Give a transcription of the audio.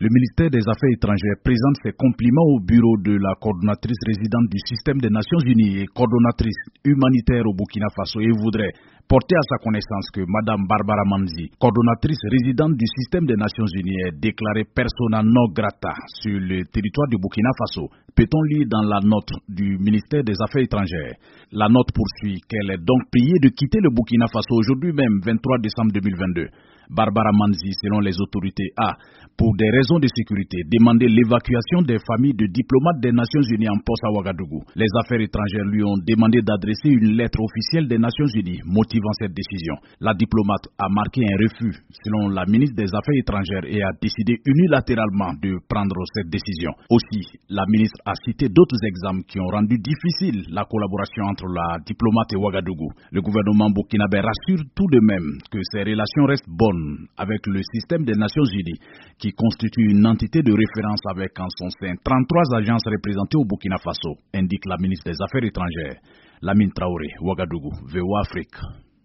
Le ministère des Affaires étrangères présente ses compliments au bureau de la coordonnatrice résidente du système des Nations Unies et coordonnatrice humanitaire au Burkina Faso et voudrait porter à sa connaissance que Mme Barbara Manzi, coordonnatrice résidente du système des Nations Unies, est déclarée persona non grata sur le territoire du Burkina Faso. Peut-on lire dans la note du ministère des Affaires étrangères? La note poursuit qu'elle est donc priée de quitter le Burkina Faso aujourd'hui même, 23 décembre 2022. Barbara Manzi, selon les autorités, a, pour des raisons de sécurité, demandé l'évacuation des familles de diplomates des Nations Unies en poste à Ouagadougou. Les affaires étrangères lui ont demandé d'adresser une lettre officielle des Nations Unies motivant cette décision. La diplomate a marqué un refus, selon la ministre des Affaires étrangères, et a décidé unilatéralement de prendre cette décision. Aussi, la ministre a cité d'autres exemples qui ont rendu difficile la collaboration entre la diplomate et Ouagadougou. Le gouvernement burkinabé rassure tout de même que ces relations restent bonnes avec le système des Nations Unies, qui constitue une entité de référence avec en son sein 33 agences représentées au Burkina Faso, indique la ministre des Affaires étrangères. Lamine Traoré, Ouagadougou, VOA Afrique.